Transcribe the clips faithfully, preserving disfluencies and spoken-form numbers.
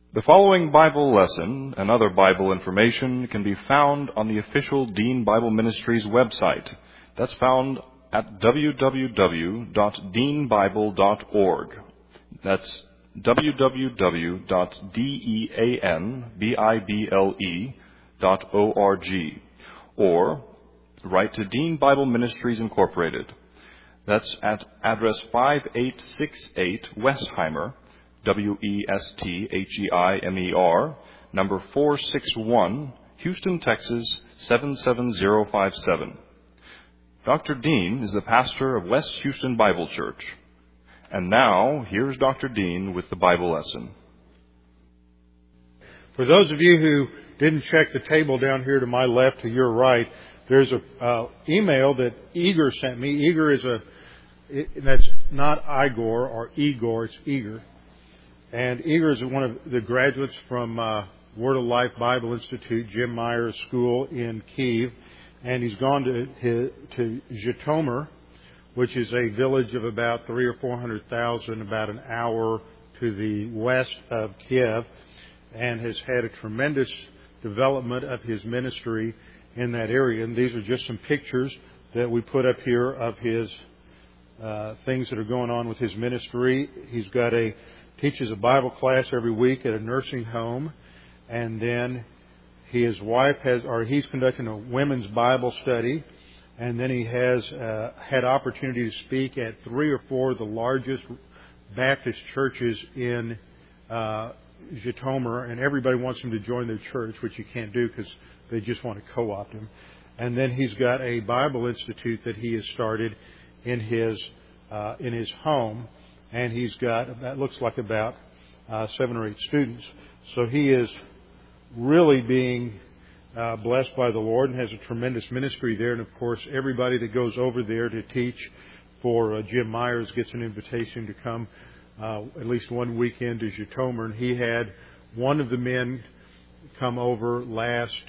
The following Bible lesson and other Bible information can be found on the official Dean Bible Ministries website. That's found at w w w dot dean bible dot org. That's w w w dot dean bible dot org. Or write to Dean Bible Ministries Incorporated. That's at address five eight six eight Westheimer, W E S T H E I M E R, number four six one, Houston, Texas, seven seven zero five seven. Doctor Dean is the pastor of West Houston Bible Church. And now, here's Doctor Dean with the Bible lesson. For those of you who didn't check the table down here to my left, to your right, there's a uh, email that Igor sent me. Igor is a, it, that's not Igor or Igor, it's Igor. And Igor is one of the graduates from uh, Word of Life Bible Institute, Jim Myers School in Kiev. And he's gone to, his, to Zhytomyr, which is a village of about three or four hundred thousand, about an hour to the west of Kiev, and has had a tremendous development of his ministry in that area. And these are just some pictures that we put up here of his uh, things that are going on with his ministry. He's got a teaches a Bible class every week at a nursing home, and then his wife has, or he's conducting a women's Bible study, and then he has uh, had opportunity to speak at three or four of the largest Baptist churches in uh, Zhytomyr, and everybody wants him to join their church, which you can't do because they just want to co-opt him. And then he's got a Bible Institute that he has started in his uh, in his home. And he's got, that looks like about uh, seven or eight students. So he is really being uh, blessed by the Lord and has a tremendous ministry there. And, of course, everybody that goes over there to teach for uh, Jim Myers gets an invitation to come uh, at least one weekend to Zhytomyr. And he had one of the men come over last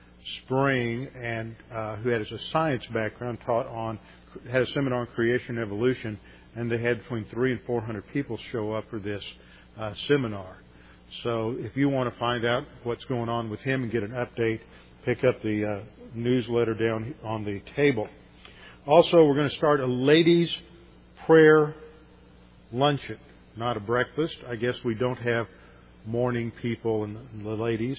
spring and uh, who had a science background, taught on, had a seminar on creation and evolution. And they had between three and four hundred people show up for this uh, seminar. So if you want to find out what's going on with him and get an update, pick up the uh, newsletter down on the table. Also, we're going to start a ladies' prayer luncheon, not a breakfast. I guess we don't have morning people and the ladies.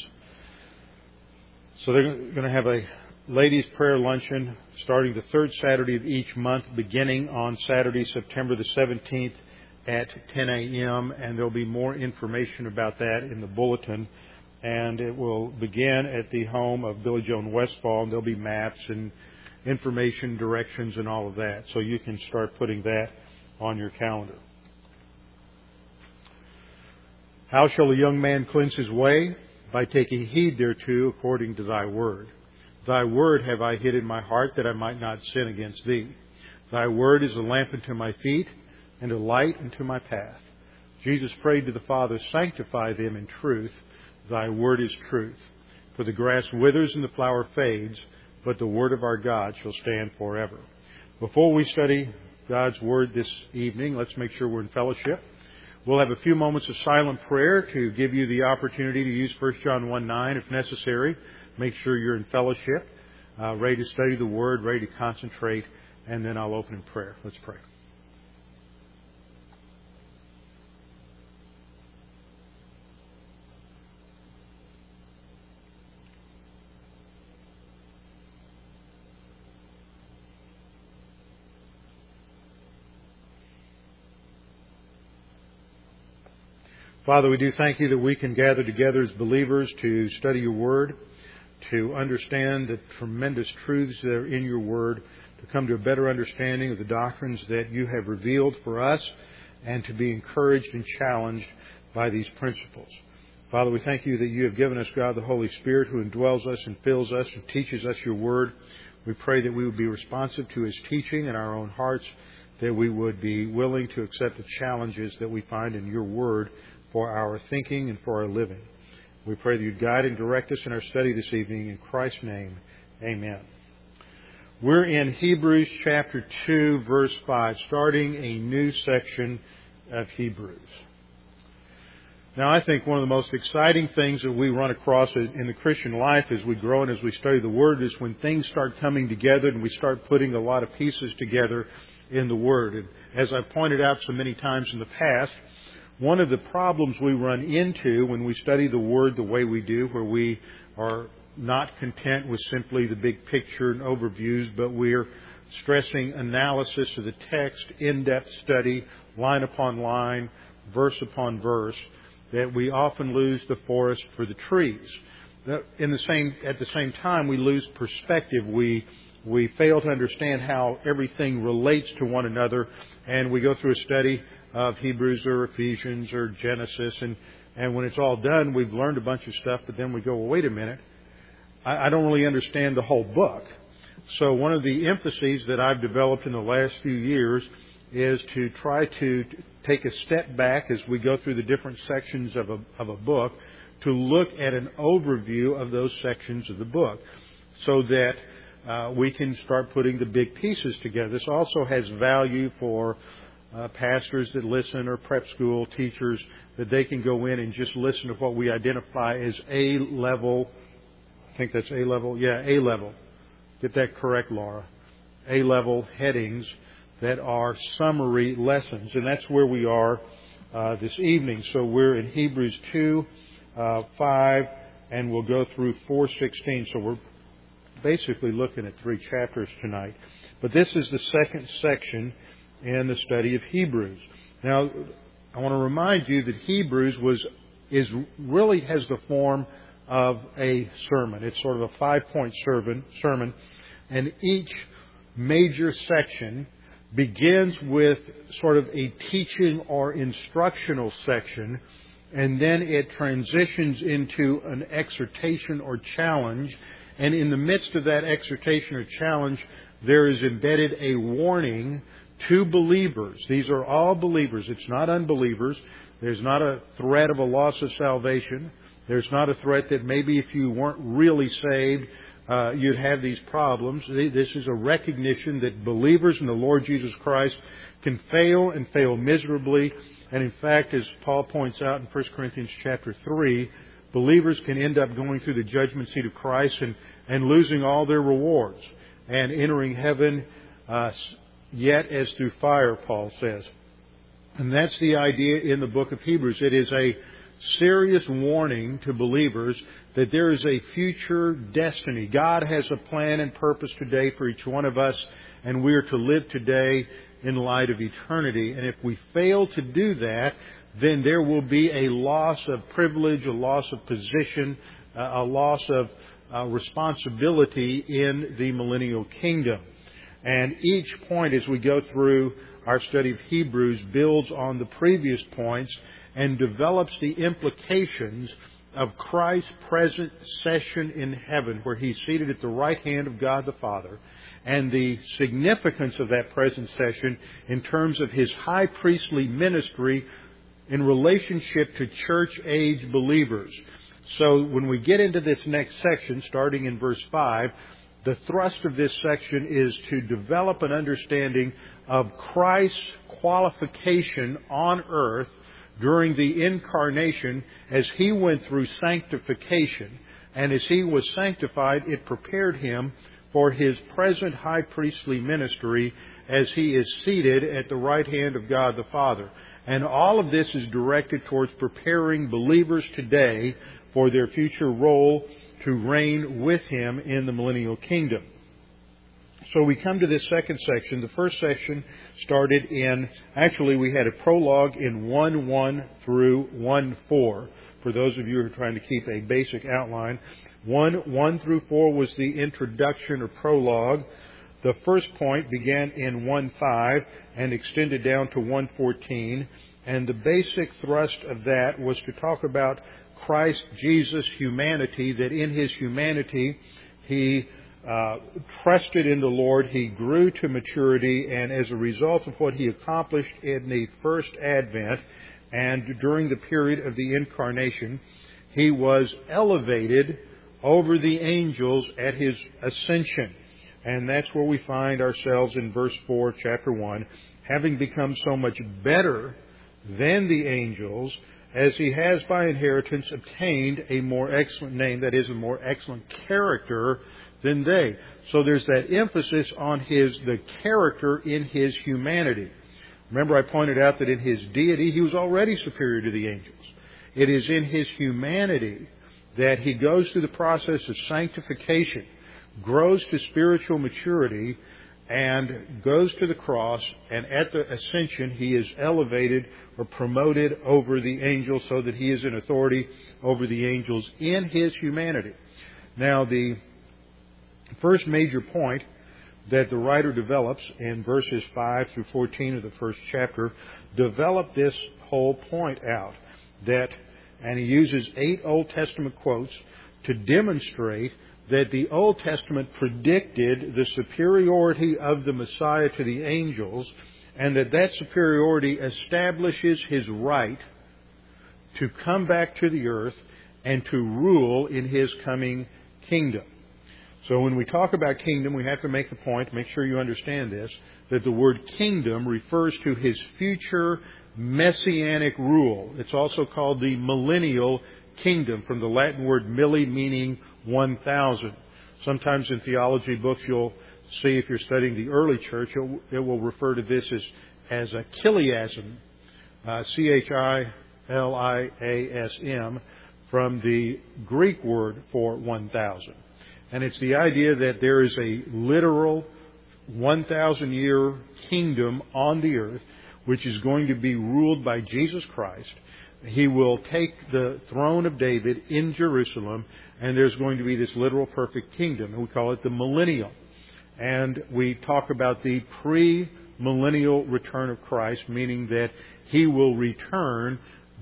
So they're going to have a ladies' prayer luncheon starting the third Saturday of each month, beginning on Saturday, September the seventeenth at ten a.m. And there'll be more information about that in the bulletin. And it will begin at the home of Billy Joan Westfall, and there'll be maps and information, directions, and all of that. So you can start putting that on your calendar. How shall a young man cleanse his way? By taking heed thereto according to thy word. Thy word have I hid in my heart, that I might not sin against thee. Thy word is a lamp unto my feet, and a light unto my path. Jesus prayed to the Father, sanctify them in truth. Thy word is truth. For the grass withers and the flower fades, but the word of our God shall stand forever. Before we study God's word this evening, let's make sure we're in fellowship. We'll have a few moments of silent prayer to give you the opportunity to use First John one nine if necessary. Make sure you're in fellowship, uh, ready to study the Word, ready to concentrate, and then I'll open in prayer. Let's pray. Father, we do thank you that we can gather together as believers to study your Word, to understand the tremendous truths that are in your Word, to come to a better understanding of the doctrines that you have revealed for us, and to be encouraged and challenged by these principles. Father, we thank you that you have given us, God, the Holy Spirit, who indwells us and fills us and teaches us your Word. We pray that we would be responsive to his teaching in our own hearts, that we would be willing to accept the challenges that we find in your Word for our thinking and for our living. We pray that you'd guide and direct us in our study this evening. In Christ's name, amen. We're in Hebrews chapter two, verse five, starting a new section of Hebrews. Now, I think one of the most exciting things that we run across in the Christian life as we grow and as we study the Word is when things start coming together and we start putting a lot of pieces together in the Word. And as I've pointed out so many times in the past, one of the problems we run into when we study the Word the way we do, where we are not content with simply the big picture and overviews, but we're stressing analysis of the text, in-depth study, line upon line, verse upon verse, that we often lose the forest for the trees. In the same, at the same time, we lose perspective. We we fail to understand how everything relates to one another, and we go through a study of Hebrews or Ephesians or Genesis, and, and when it's all done, we've learned a bunch of stuff, but then we go, well, wait a minute, I, I don't really understand the whole book. So one of the emphases that I've developed in the last few years is to try to take a step back as we go through the different sections of a, of a book to look at an overview of those sections of the book so that uh, we can start putting the big pieces together. This also has value for uh, pastors that listen or prep school teachers, that they can go in and just listen to what we identify as A-level. I think that's A-level. Yeah, A-level. Get that correct, Laura. A-level headings that are summary lessons. And that's where we are uh, this evening. So we're in Hebrews two, uh, five, and we'll go through four sixteen. So we're basically looking at three chapters tonight. But this is the second section in the study of Hebrews. Now, I want to remind you that Hebrews was is really has the form of a sermon. It's sort of a five-point sermon, sermon, and each major section begins with sort of a teaching or instructional section, and then it transitions into an exhortation or challenge. And in the midst of that exhortation or challenge, there is embedded a warning to believers. These are all believers. It's not unbelievers. There's not a threat of a loss of salvation. There's not a threat that maybe if you weren't really saved, uh, you'd have these problems. This is a recognition that believers in the Lord Jesus Christ can fail and fail miserably. And in fact, as Paul points out in First Corinthians chapter three, believers can end up going through the judgment seat of Christ and, and losing all their rewards and entering heaven uh, yet as through fire, Paul says. And that's the idea in the book of Hebrews. It is a serious warning to believers that there is a future destiny. God has a plan and purpose today for each one of us, and we are to live today in light of eternity. And if we fail to do that, then there will be a loss of privilege, a loss of position, a loss of uh, responsibility in the millennial kingdom. And each point as we go through our study of Hebrews builds on the previous points and develops the implications of Christ's present session in heaven, where He's seated at the right hand of God the Father, and the significance of that present session in terms of His high priestly ministry in relationship to church-age believers. So when we get into this next section, starting in verse five, the thrust of this section is to develop an understanding of Christ's qualification on earth during the incarnation as He went through sanctification. And as He was sanctified, it prepared Him for His present high priestly ministry as He is seated at the right hand of God the Father. And all of this is directed towards preparing believers today for their future role to reign with Him in the millennial kingdom. So we come to this second section. The first section started in, actually we had a prologue in one one through one four. For those of you who are trying to keep a basic outline, one one through four was the introduction or prologue. The first point began in one five and extended down to one fourteen. And the basic thrust of that was to talk about Christ Jesus' humanity, that in His humanity He uh, trusted in the Lord, He grew to maturity, and as a result of what He accomplished in the first advent and during the period of the incarnation, He was elevated over the angels at His ascension. And that's where we find ourselves in verse four, chapter one, having become so much better than the angels, as he has by inheritance obtained a more excellent name, that is, a more excellent character than they. So there's that emphasis on his the character in his humanity. Remember, I pointed out that in his deity, he was already superior to the angels. It is in his humanity that he goes through the process of sanctification, grows to spiritual maturity, and goes to the cross, and at the ascension he is elevated or promoted over the angels so that he is in authority over the angels in his humanity. Now, the first major point that the writer develops in verses five through fourteen of the first chapter develop this whole point out. That, and he uses eight Old Testament quotes to demonstrate that the Old Testament predicted the superiority of the Messiah to the angels, and that that superiority establishes his right to come back to the earth and to rule in his coming kingdom. So when we talk about kingdom, we have to make the point, make sure you understand this, that the word kingdom refers to his future messianic rule. It's also called the millennial kingdom, from the Latin word milli, meaning one thousand. Sometimes in theology books you'll see, if you're studying the early church, it will refer to this as, as a chiliasm, uh, C H I L I A S M, from the Greek word for one thousand. And it's the idea that there is a literal one thousand year kingdom on the earth which is going to be ruled by Jesus Christ. He will take the throne of David in Jerusalem, and there's going to be this literal perfect kingdom. And we call it the millennium. And we talk about the pre-millennial return of Christ, meaning that he will return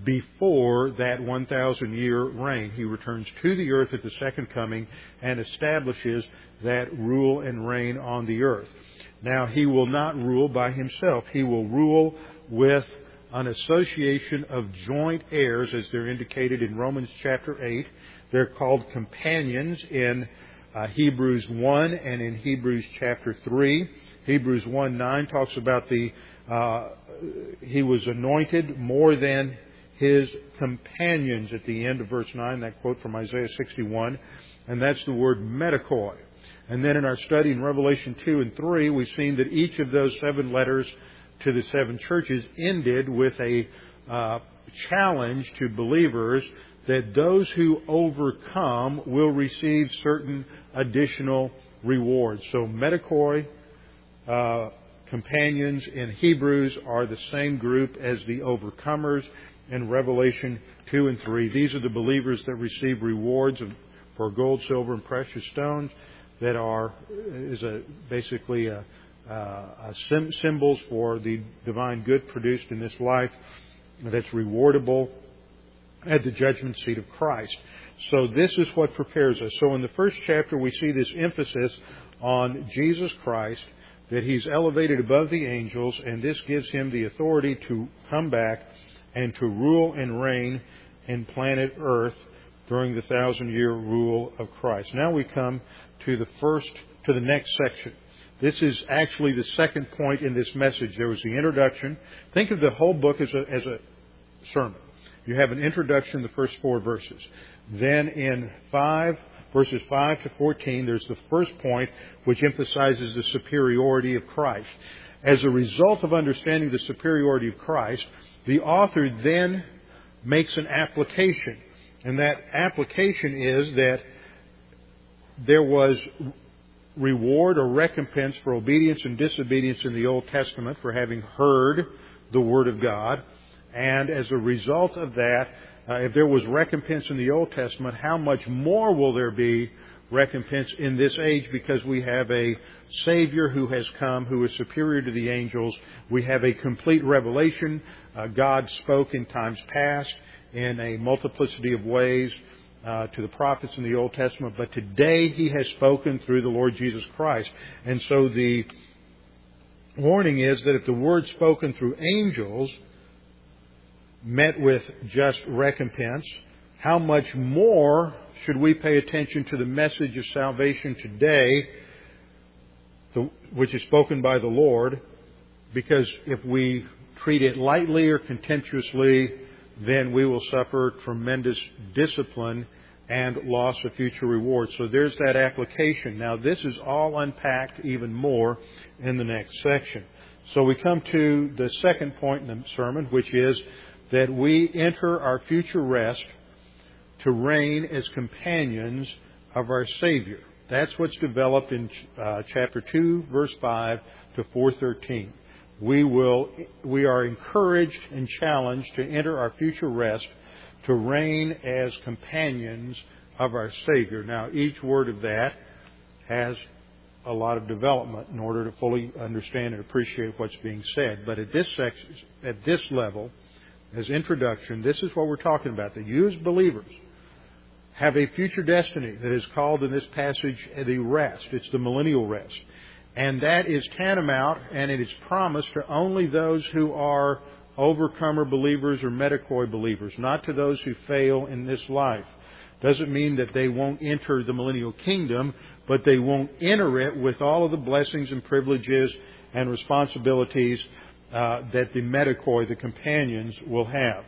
before that one thousand year reign. He returns to the earth at the second coming and establishes that rule and reign on the earth. Now, he will not rule by himself. He will rule with an association of joint heirs, as they're indicated in Romans chapter eight. They're called companions in uh, Hebrews one and in Hebrews chapter three. Hebrews one nine talks about the uh, he was anointed more than his companions at the end of verse nine, that quote from Isaiah sixty-one, and that's the word metakoi. And then in our study in Revelation two and three, we've seen that each of those seven letters to the seven churches ended with a uh, challenge to believers that those who overcome will receive certain additional rewards. So metakoi, uh, companions in Hebrews are the same group as the overcomers in Revelation two and three. These are the believers that receive rewards of, for gold, silver, and precious stones that are is a basically a, uh, a sim, symbols for the divine good produced in this life that's rewardable at the judgment seat of Christ. So this is what prepares us. So in the first chapter we see this emphasis on Jesus Christ, that he's elevated above the angels, and this gives him the authority to come back and to rule and reign in planet Earth during the thousand-year rule of Christ. Now we come to the first, to the next section. This is actually the second point in this message. There was the introduction. Think of the whole book as a, as a sermon. You have an introduction, the first four verses. Then in five, verses five to fourteen, there's the first point, which emphasizes the superiority of Christ. As a result of understanding the superiority of Christ, the author then makes an application. And that application is that there was reward or recompense for obedience and disobedience in the Old Testament for having heard the Word of God. And as a result of that, uh, if there was recompense in the Old Testament, how much more will there be recompense in this age, because we have a Savior who has come who is superior to the angels. We have a complete revelation. Uh, God spoke in times past in a multiplicity of ways uh, to the prophets in the Old Testament, but today he has spoken through the Lord Jesus Christ. And so the warning is that if the word spoken through angels met with just recompense, how much more should we pay attention to the message of salvation today, which is spoken by the Lord? Because if we treat it lightly or contemptuously, then we will suffer tremendous discipline and loss of future reward. So there's that application. Now, this is all unpacked even more in the next section. So we come to the second point in the sermon, which is that we enter our future rest to reign as companions of our Savior. That's what's developed in uh, chapter two, verse five to four thirteen. We will, we are encouraged and challenged to enter our future rest to reign as companions of our Savior. Now, each word of that has a lot of development in order to fully understand and appreciate what's being said. But at this section, at this level, as introduction, this is what we're talking about. That you as believers have a future destiny that is called in this passage the rest. It's the millennial rest. And that is tantamount, and it is promised to only those who are overcomer believers or Metacoi believers, not to those who fail in this life. Doesn't mean that they won't enter the millennial kingdom, but they won't enter it with all of the blessings and privileges and responsibilities uh, that the Metacoi, the companions, will have.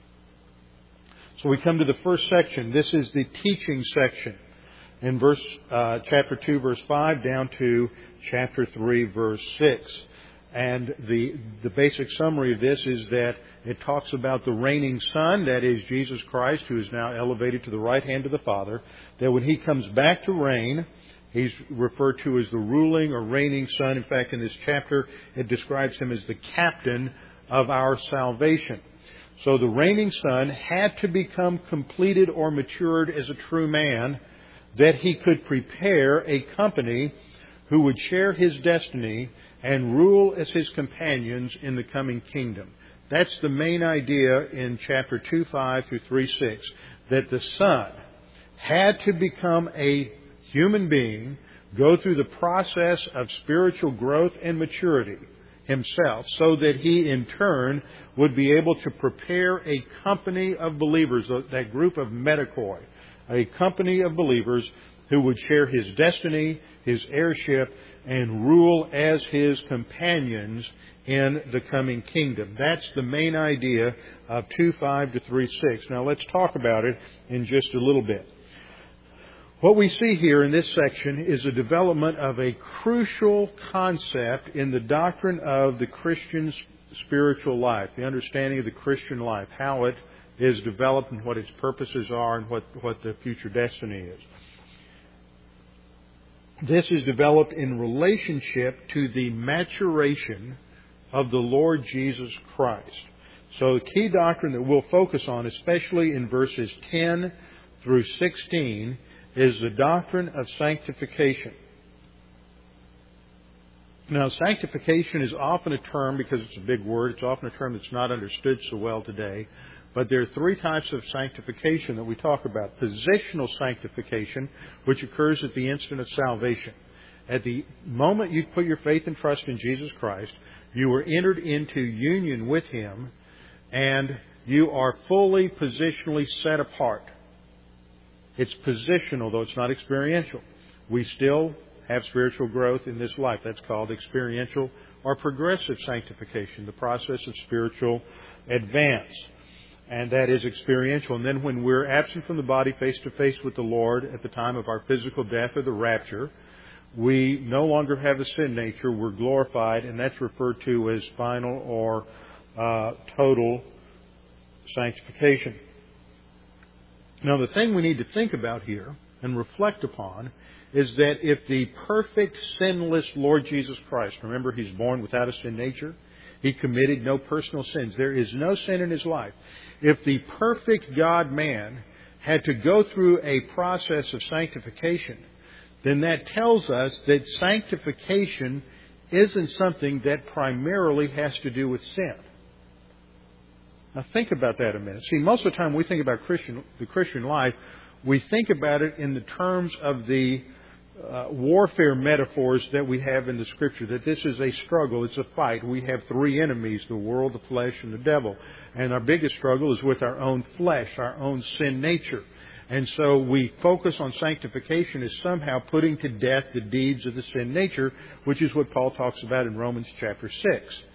So we come to the first section. This is the teaching section. In verse uh, chapter two, verse five, down to chapter three, verse six. And the the basic summary of this is that it talks about the reigning Son, that is Jesus Christ, who is now elevated to the right hand of the Father, that when He comes back to reign, He's referred to as the ruling or reigning Son. In fact, in this chapter, it describes Him as the captain of our salvation. So the reigning Son had to become completed or matured as a true man, that He could prepare a company who would share His destiny and rule as His companions in the coming kingdom. That's the main idea in chapter two five through three six, that the Son had to become a human being, go through the process of spiritual growth and maturity Himself, so that He in turn would be able to prepare a company of believers, that group of Metacoi, a company of believers who would share His destiny, His heirship, and rule as His companions in the coming kingdom. That's the main idea of two five to three six. Now let's talk about it in just a little bit. What we see here in this section is a development of a crucial concept in the doctrine of the Christian's spiritual life, the understanding of the Christian life, how it is developed and what its purposes are and what, what the future destiny is. This is developed in relationship to the maturation of the Lord Jesus Christ. So the key doctrine that we'll focus on, especially in verses ten through sixteen, is the doctrine of sanctification. Now, sanctification is often a term, because it's a big word, it's often a term that's not understood so well today. But there are three types of sanctification that we talk about. Positional sanctification, which occurs at the instant of salvation. At the moment you put your faith and trust in Jesus Christ, you are entered into union with Him, and you are fully positionally set apart. It's positional, though it's not experiential. We still have spiritual growth in this life. That's called experiential or progressive sanctification, the process of spiritual advance. And that is experiential. And then when we're absent from the body, face to face with the Lord at the time of our physical death or the rapture, we no longer have a sin nature. We're glorified, and that's referred to as final or uh, total sanctification. Now, the thing we need to think about here and reflect upon is that if the perfect, sinless Lord Jesus Christ, remember He's born without a sin nature, He committed no personal sins. There is no sin in His life. If the perfect God-man had to go through a process of sanctification, then that tells us that sanctification isn't something that primarily has to do with sin. Now think about that a minute. See, most of the time we think about Christian, the Christian life, we think about it in the terms of the uh, warfare metaphors that we have in the Scripture, that this is a struggle, it's a fight. We have three enemies, the world, the flesh, and the devil. And our biggest struggle is with our own flesh, our own sin nature. And so we focus on sanctification as somehow putting to death the deeds of the sin nature, which is what Paul talks about in Romans chapter six.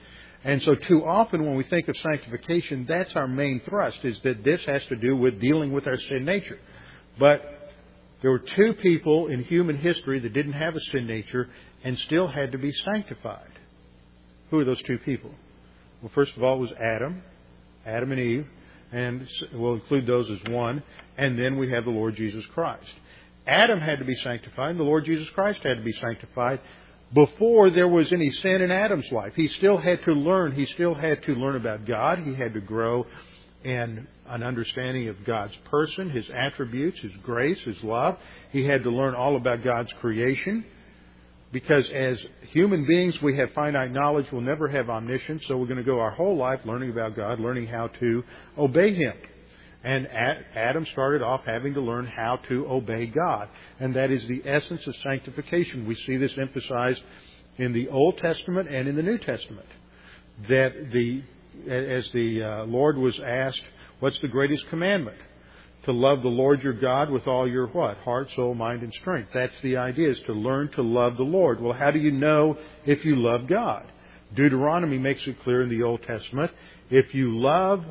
And so too often when we think of sanctification, that's our main thrust, is that this has to do with dealing with our sin nature. But there were two people in human history that didn't have a sin nature and still had to be sanctified. Who are those two people? Well, first of all, it was Adam, Adam and Eve, and we'll include those as one. And then we have the Lord Jesus Christ. Adam had to be sanctified, and the Lord Jesus Christ had to be sanctified before there was any sin in Adam's life. He still had to learn. He still had to learn about God. He had to grow in an understanding of God's person, His attributes, His grace, His love. He had to learn all about God's creation. Because as human beings, we have finite knowledge. We'll never have omniscience. So we're going to go our whole life learning about God, learning how to obey Him. And Adam started off having to learn how to obey God. And that is the essence of sanctification. We see this emphasized in the Old Testament and in the New Testament. That the, as the uh, Lord was asked, what's the greatest commandment? To love the Lord your God with all your what? Heart, soul, mind, and strength. That's the idea, is to learn to love the Lord. Well, how do you know if you love God? Deuteronomy makes it clear in the Old Testament. If you love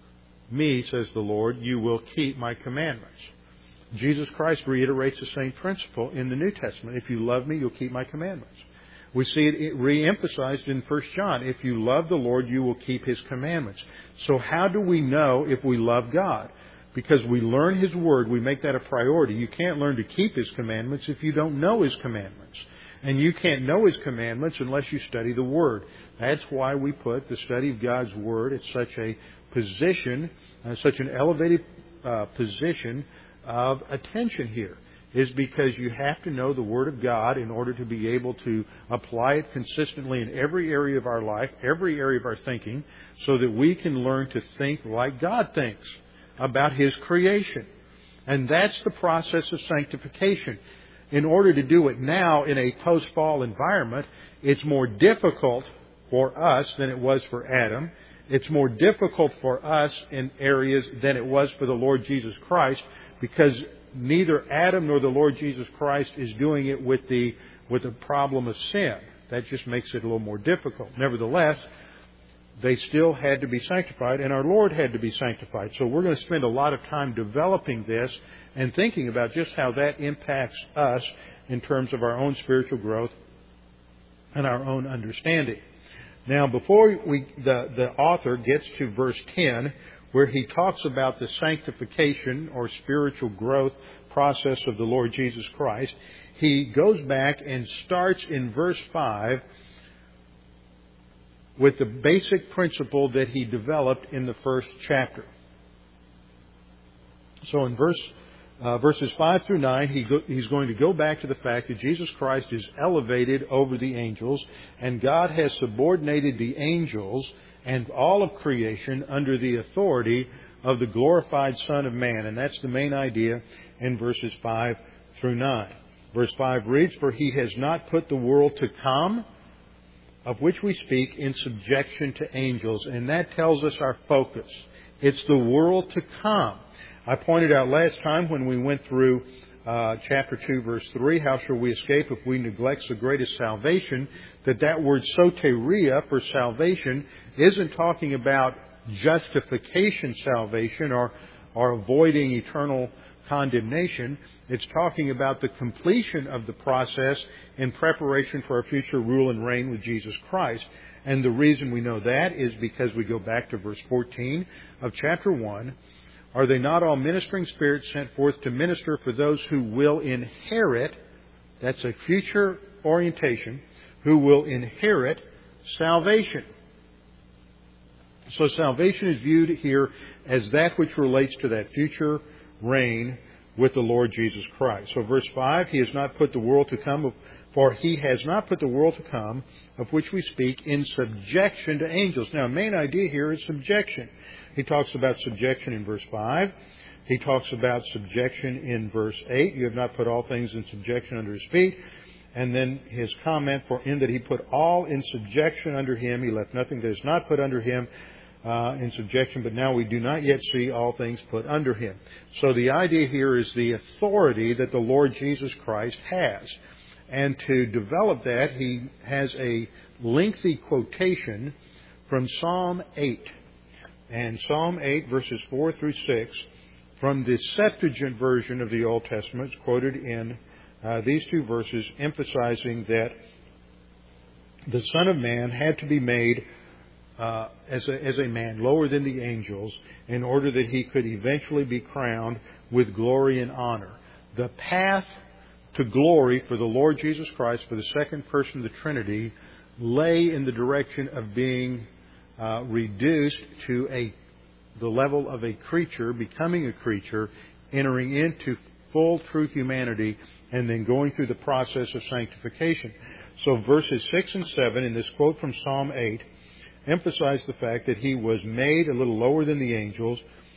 me, says the Lord, you will keep my commandments. Jesus Christ reiterates the same principle in the New Testament. If you love me, you'll keep my commandments. We see it re-emphasized in First John. If you love the Lord, you will keep His commandments. So how do we know if we love God? Because we learn His Word, we make that a priority. You can't learn to keep His commandments if you don't know His commandments. And you can't know His commandments unless you study the Word. That's why we put the study of God's Word at such a position, uh, such an elevated uh, position of attention here, is because you have to know the Word of God in order to be able to apply it consistently in every area of our life, every area of our thinking, so that we can learn to think like God thinks about His creation. And that's the process of sanctification. In order to do it now in a post-fall environment, it's more difficult for us than it was for Adam. It's more difficult for us in areas than it was for the Lord Jesus Christ, because neither Adam nor the Lord Jesus Christ is doing it with the with the problem of sin. That just makes it a little more difficult. Nevertheless, they still had to be sanctified, and our Lord had to be sanctified. So we're going to spend a lot of time developing this and thinking about just how that impacts us in terms of our own spiritual growth and our own understanding. Now, before we, the, the author gets to verse ten, where he talks about the sanctification or spiritual growth process of the Lord Jesus Christ, he goes back and starts in verse five with the basic principle that he developed in the first chapter. So in verse uh, verses five through nine, he go, he's going to go back to the fact that Jesus Christ is elevated over the angels, and God has subordinated the angels and all of creation under the authority of the glorified Son of Man. And that's the main idea in verses five through nine. Verse five reads, "For He has not put the world to come, of which we speak, in subjection to angels." And that tells us our focus. It's the world to come. I pointed out last time when we went through uh, chapter two, verse three, how shall we escape if we neglect the greatest salvation, that that word soteria for salvation isn't talking about justification salvation or, or avoiding eternal condemnation. It's talking about the completion of the process in preparation for our future rule and reign with Jesus Christ. And the reason we know that is because we go back to verse fourteen of chapter one. "Are they not all ministering spirits sent forth to minister for those who will inherit," that's a future orientation, "who will inherit salvation?" So salvation is viewed here as that which relates to that future reign with the Lord Jesus Christ. So verse five, "He has not put the world to come, for He has not put the world to come, of which we speak, in subjection to angels." Now, the main idea here is subjection. He talks about subjection in verse five. He talks about subjection in verse eight. "You have not put all things in subjection under His feet." And then his comment, "For in that He put all in subjection under Him, He left nothing that is not put under Him uh, in subjection. But now we do not yet see all things put under Him." So the idea here is the authority that the Lord Jesus Christ has. And to develop that, he has a lengthy quotation from Psalm eight. And Psalm eight, verses four through six, from the Septuagint version of the Old Testament, quoted in uh, these two verses, emphasizing that the Son of Man had to be made uh, as a, as a man, lower than the angels, in order that he could eventually be crowned with glory and honor. The path to glory for the Lord Jesus Christ, for the second person of the Trinity, lay in the direction of being uh, reduced to a the level of a creature, becoming a creature, entering into full true humanity, and then going through the process of sanctification. So verses six and seven in this quote from Psalm eight emphasize the fact that he was made a little lower than the angels,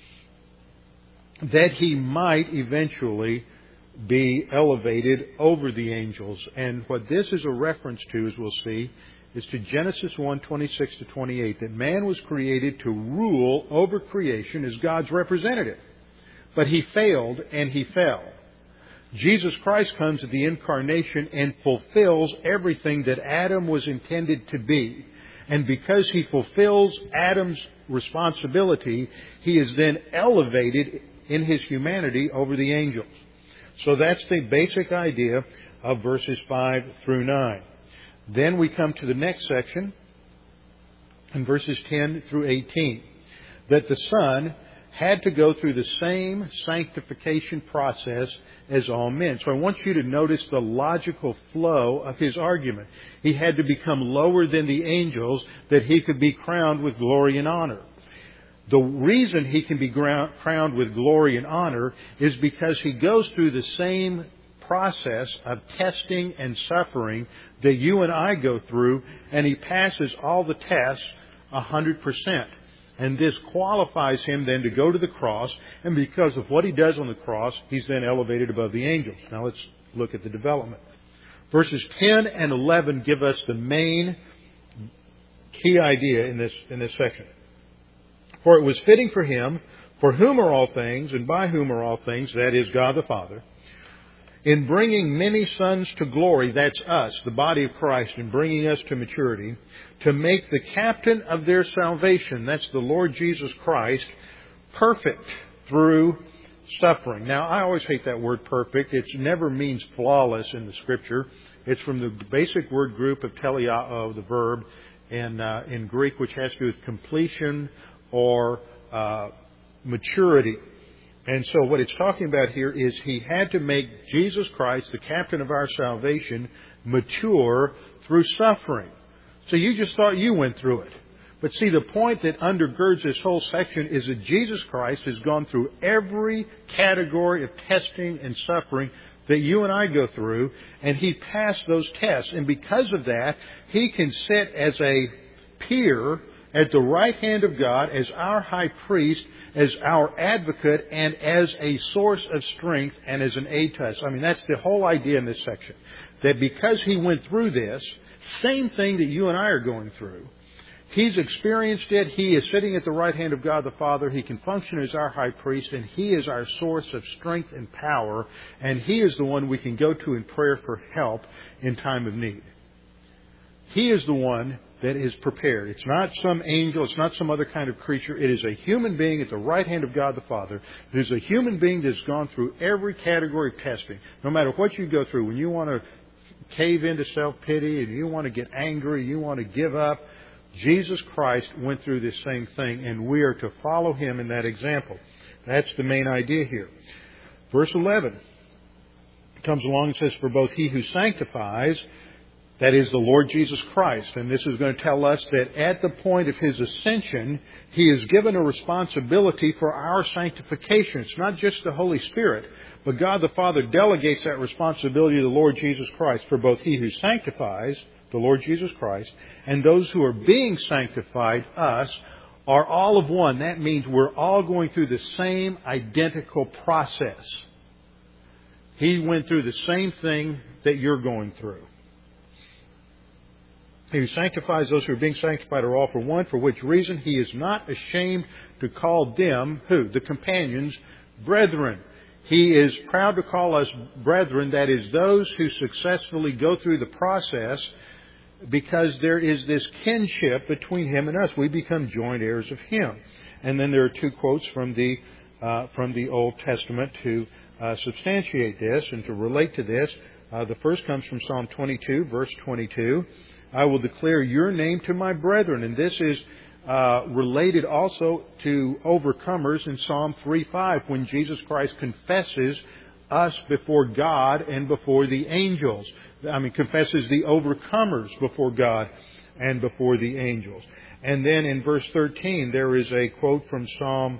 that he might eventually be elevated over the angels. And what this is a reference to, as we'll see, is to Genesis one, twenty-six to twenty-eight, that man was created to rule over creation as God's representative. But he failed and he fell. Jesus Christ comes at the incarnation and fulfills everything that Adam was intended to be. And because he fulfills Adam's responsibility, he is then elevated in his humanity over the angels. So that's the basic idea of verses five through nine. Then we come to the next section in verses ten through eighteen. That the Son had to go through the same sanctification process as all men. So I want you to notice the logical flow of his argument. He had to become lower than the angels that he could be crowned with glory and honor. The reason he can be crowned with glory and honor is because he goes through the same process of testing and suffering that you and I go through, and he passes all the tests one hundred percent. And this qualifies him then to go to the cross, and because of what he does on the cross, he's then elevated above the angels. Now let's look at the development. Verses ten and eleven give us the main key idea in this, in this section. For it was fitting for him, for whom are all things, and by whom are all things, that is God the Father, in bringing many sons to glory, that's us, the body of Christ, in bringing us to maturity, to make the captain of their salvation, that's the Lord Jesus Christ, perfect through suffering. Now, I always hate that word perfect. It never means flawless in the Scripture. It's from the basic word group of teleao, the verb, in, uh, in Greek, which has to do with completion or uh, maturity. And so what it's talking about here is he had to make Jesus Christ, the captain of our salvation, mature through suffering. So you just thought you went through it. But see, the point that undergirds this whole section is that Jesus Christ has gone through every category of testing and suffering that you and I go through, and he passed those tests. And because of that, he can sit as a peer at the right hand of God as our high priest, as our advocate, and as a source of strength and as an aid to us. I mean, that's the whole idea in this section. That because he went through this, same thing that you and I are going through, he's experienced it. He is sitting at the right hand of God the Father. He can function as our high priest, and he is our source of strength and power, and he is the one we can go to in prayer for help in time of need. He is the one that is prepared. It's not some angel. It's not some other kind of creature. It is a human being at the right hand of God the Father. It is a human being that's gone through every category of testing. No matter what you go through, when you want to cave into self-pity and you want to get angry, you want to give up, Jesus Christ went through this same thing, and we are to follow him in that example. That's the main idea here. Verse eleven comes along and says, for both he who sanctifies, that is the Lord Jesus Christ. And this is going to tell us that at the point of his ascension, he is given a responsibility for our sanctification. It's not just the Holy Spirit, but God the Father delegates that responsibility to the Lord Jesus Christ. For both he who sanctifies, the Lord Jesus Christ, and those who are being sanctified, us, are all of one. That means we're all going through the same identical process. He went through the same thing that you're going through. He who sanctifies those who are being sanctified are all for one, for which reason he is not ashamed to call them, who? The companions, brethren. He is proud to call us brethren, that is, those who successfully go through the process because there is this kinship between Him and us. We become joint heirs of Him. And then there are two quotes from the uh, from the Old Testament to uh, substantiate this and to relate to this. Uh, the first comes from Psalm twenty-two, verse twenty-two. I will declare your name to my brethren. And this is uh, related also to overcomers in Psalm three five, when Jesus Christ confesses us before God and before the angels. I mean, confesses the overcomers before God and before the angels. And then in verse thirteen, there is a quote from Psalm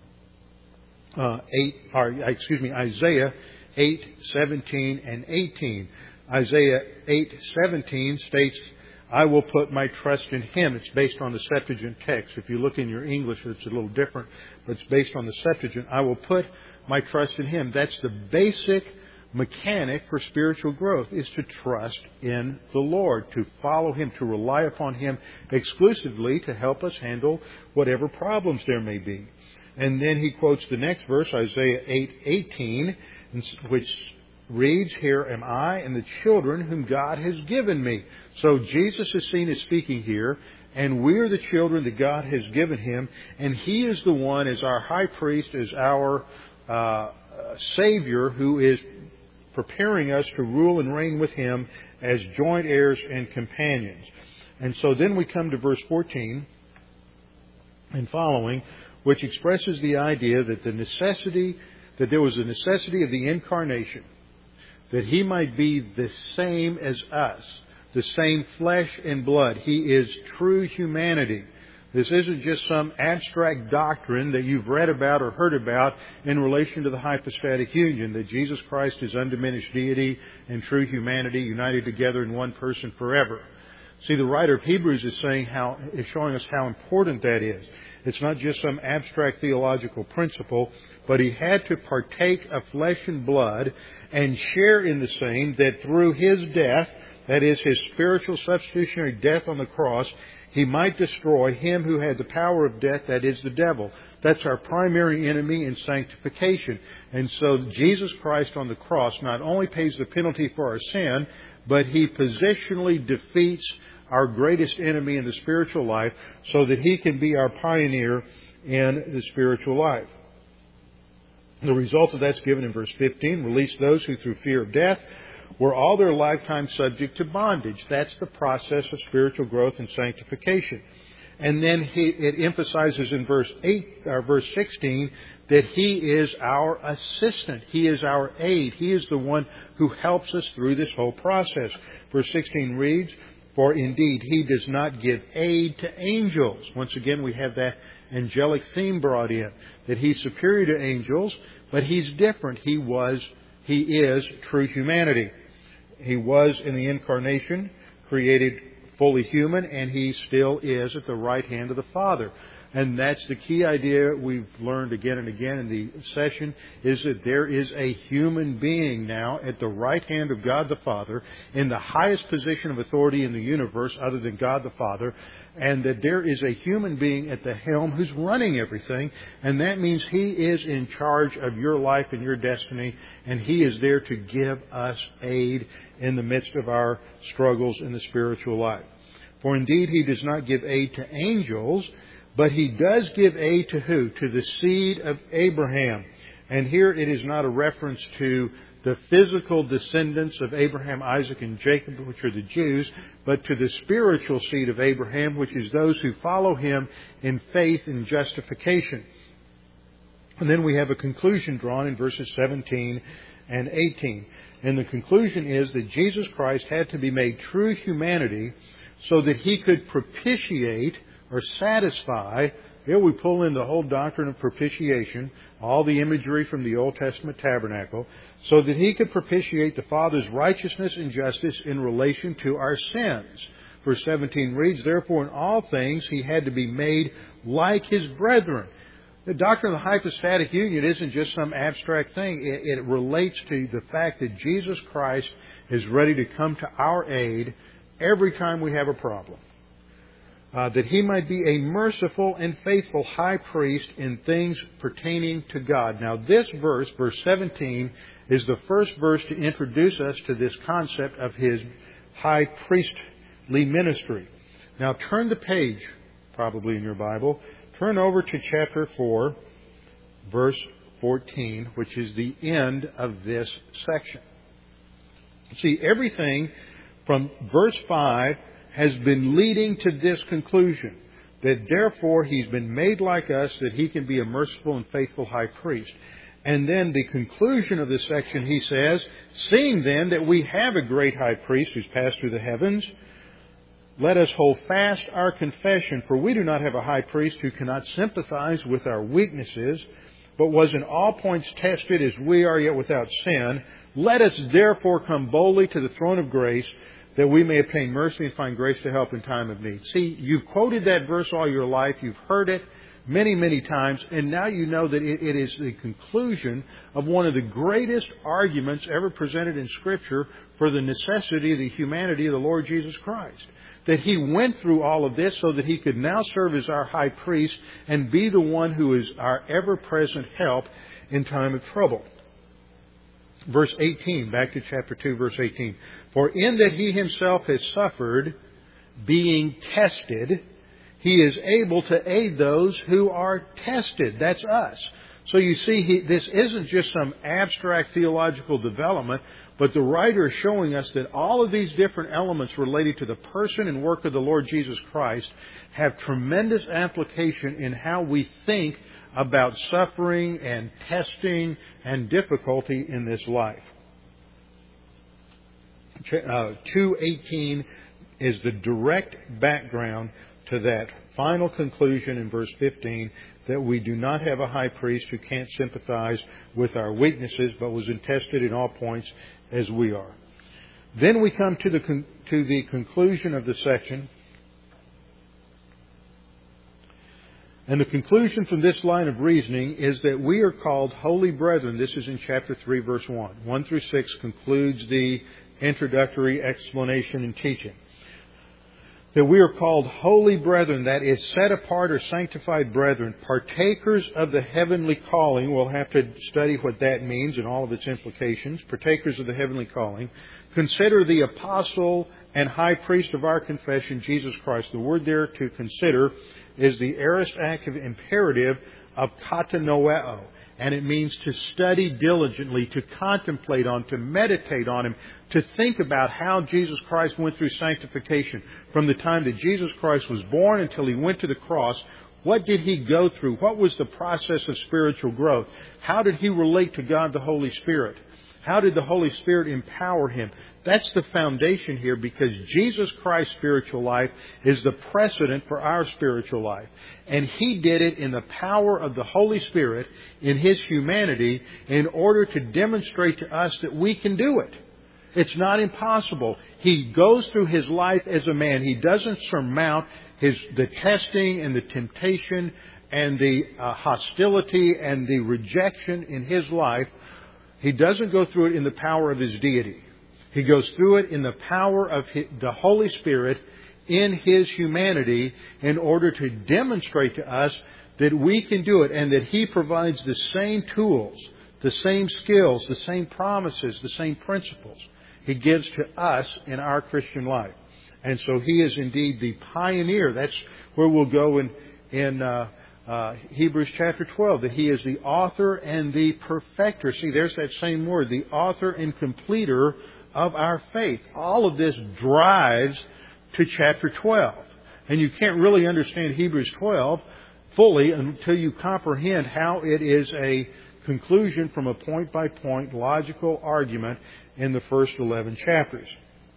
uh, eight, or excuse me, Isaiah eight, seventeen and eighteen. Isaiah eight, seventeen states, I will put my trust in Him. It's based on the Septuagint text. If you look in your English, it's a little different, but it's based on the Septuagint. I will put my trust in Him. That's the basic mechanic for spiritual growth, is to trust in the Lord, to follow Him, to rely upon Him exclusively to help us handle whatever problems there may be. And then he quotes the next verse, Isaiah eight, eighteen, which reads, Here am I and the children whom God has given me. So Jesus is seen as speaking here, and we're the children that God has given Him, and He is the one, as our high priest, as our uh, Savior, who is preparing us to rule and reign with Him as joint heirs and companions. And so then we come to verse fourteen and following, which expresses the idea that the necessity, that there was a necessity of the incarnation, that He might be the same as us, the same flesh and blood. He is true humanity. This isn't just some abstract doctrine that you've read about or heard about in relation to the hypostatic union, that Jesus Christ is undiminished deity and true humanity united together in one person forever. See, the writer of Hebrews is saying how, is showing us how important that is. It's not just some abstract theological principle, but He had to partake of flesh and blood and share in the same, that through His death, that is His spiritual substitutionary death on the cross, He might destroy him who had the power of death, that is the devil. That's our primary enemy in sanctification. And so Jesus Christ on the cross not only pays the penalty for our sin, but He positionally defeats our greatest enemy in the spiritual life, so that He can be our pioneer in the spiritual life. The result of that's given in verse fifteen. Release those who through fear of death were all their lifetime subject to bondage. That's the process of spiritual growth and sanctification. And then he, it emphasizes in verse eight or verse sixteen that He is our assistant. He is our aid. He is the one who helps us through this whole process. Verse sixteen reads, For indeed He does not give aid to angels. Once again, we have that angelic theme brought in, that He's superior to angels, but He's different. He was, He is true humanity. He was in the incarnation, created fully human, and He still is at the right hand of the Father. And that's the key idea we've learned again and again in the session, is that there is a human being now at the right hand of God the Father, in the highest position of authority in the universe other than God the Father, and that there is a human being at the helm who's running everything, and that means He is in charge of your life and your destiny, and He is there to give us aid in the midst of our struggles in the spiritual life. For indeed He does not give aid to angels, but He does give aid to who? To the seed of Abraham. And here it is not a reference to the physical descendants of Abraham, Isaac, and Jacob, which are the Jews, but to the spiritual seed of Abraham, which is those who follow Him in faith and justification. And then we have a conclusion drawn in verses seventeen and eighteen. And the conclusion is that Jesus Christ had to be made true humanity so that He could propitiate or satisfy. Here we pull in the whole doctrine of propitiation, all the imagery from the Old Testament tabernacle, so that He could propitiate the Father's righteousness and justice in relation to our sins. Verse seventeen reads, Therefore in all things He had to be made like His brethren. The doctrine of the hypostatic union isn't just some abstract thing. It, it relates to the fact that Jesus Christ is ready to come to our aid every time we have a problem. Uh, that He might be a merciful and faithful high priest in things pertaining to God. Now this verse, verse seventeen, is the first verse to introduce us to this concept of His high priest, ministry. Now turn the page, probably in your Bible. Turn over to chapter four, verse fourteen, which is the end of this section. See, everything from verse five has been leading to this conclusion, that therefore He's been made like us, that He can be a merciful and faithful high priest. And then the conclusion of this section, he says, seeing then that we have a great high priest who's passed through the heavens, let us hold fast our confession, for we do not have a high priest who cannot sympathize with our weaknesses, but was in all points tested as we are, yet without sin. Let us therefore come boldly to the throne of grace, that we may obtain mercy and find grace to help in time of need. See, you've quoted that verse all your life. You've heard it many, many times, and now you know that it, it is the conclusion of one of the greatest arguments ever presented in Scripture for the necessity of the humanity of the Lord Jesus Christ. That He went through all of this so that He could now serve as our high priest and be the one who is our ever-present help in time of trouble. Verse eighteen, back to chapter two, verse eighteen. For in that He Himself has suffered, being tested, He is able to aid those who are tested. That's us. So you see, he, this isn't just some abstract theological development, but the writer is showing us that all of these different elements related to the person and work of the Lord Jesus Christ have tremendous application in how we think about suffering and testing and difficulty in this life. Uh, two eighteen is the direct background to that final conclusion in verse fifteen, that we do not have a high priest who can't sympathize with our weaknesses, but was tested in all points as we are. Then we come to the con- to the conclusion of the section. And the conclusion from this line of reasoning is that we are called holy brethren. This is in chapter three, verse one. one through six concludes the introductory explanation and teaching. That we are called holy brethren, that is, set apart or sanctified brethren, partakers of the heavenly calling. We'll have to study what that means and all of its implications. Partakers of the heavenly calling. Consider the apostle and high priest of our confession, Jesus Christ. The word there to consider is the aorist active imperative of katanoeo. And it means to study diligently, to contemplate on, to meditate on Him, to think about how Jesus Christ went through sanctification. From the time that Jesus Christ was born until He went to the cross, what did He go through? What was the process of spiritual growth? How did He relate to God the Holy Spirit? How did the Holy Spirit empower Him? That's the foundation here, because Jesus Christ's spiritual life is the precedent for our spiritual life. And He did it in the power of the Holy Spirit in His humanity in order to demonstrate to us that we can do it. It's not impossible. He goes through His life as a man. He doesn't surmount his the testing and the temptation and the uh, hostility and the rejection in His life. He doesn't go through it in the power of His deity. He goes through it in the power of the Holy Spirit in His humanity in order to demonstrate to us that we can do it, and that He provides the same tools, the same skills, the same promises, the same principles He gives to us in our Christian life. And so He is indeed the pioneer. That's where we'll go in, in uh, uh, Hebrews chapter twelve, that He is the author and the perfecter. See, there's that same word, the author and completer of our faith. All of this drives to chapter twelve. And you can't really understand Hebrews twelve fully until you comprehend how it is a conclusion from a point-by-point logical argument in the first eleven chapters.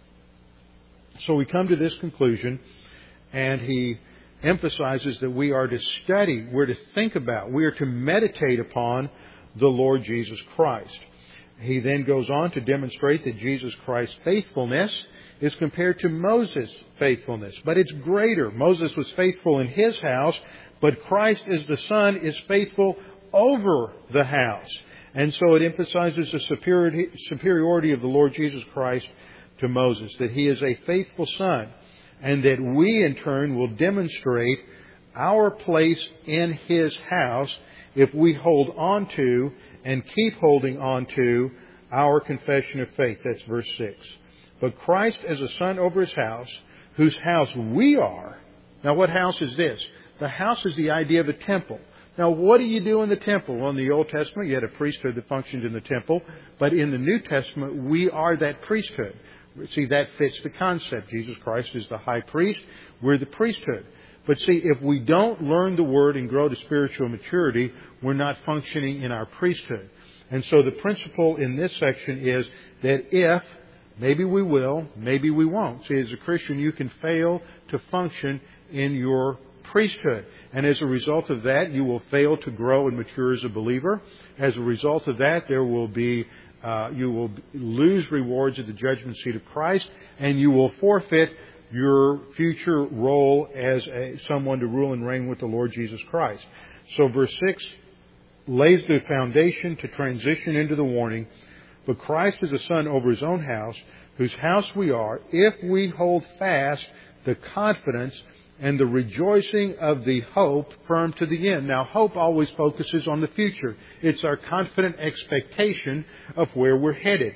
So we come to this conclusion, and he emphasizes that we are to study, we're to think about, we are to meditate upon the Lord Jesus Christ. He then goes on to demonstrate that Jesus Christ's faithfulness is compared to Moses' faithfulness. But it's greater. Moses was faithful in his house, but Christ as the Son is faithful over the house. And so it emphasizes the superiority of the Lord Jesus Christ to Moses, that He is a faithful Son, and that we in turn will demonstrate our place in His house if we hold on to and keep holding on to our confession of faith. That's verse six. But Christ as a Son over His house, whose house we are. Now, what house is this? The house is the idea of a temple. Now, what do you do in the temple? Well, in the Old Testament, you had a priesthood that functioned in the temple. But in the New Testament, we are that priesthood. See, that fits the concept. Jesus Christ is the high priest. We're the priesthood. But see, if we don't learn the Word and grow to spiritual maturity, we're not functioning in our priesthood. And so the principle in this section is that if, maybe we will, maybe we won't. See, as a Christian, you can fail to function in your priesthood. And as a result of that, you will fail to grow and mature as a believer. As a result of that, there will be, uh, you will lose rewards at the judgment seat of Christ, and you will forfeit your future role as a, someone to rule and reign with the Lord Jesus Christ. So verse six lays the foundation to transition into the warning. But Christ is a son over his own house, whose house we are, if we hold fast the confidence and the rejoicing of the hope firm to the end. Now, hope always focuses on the future. It's our confident expectation of where we're headed.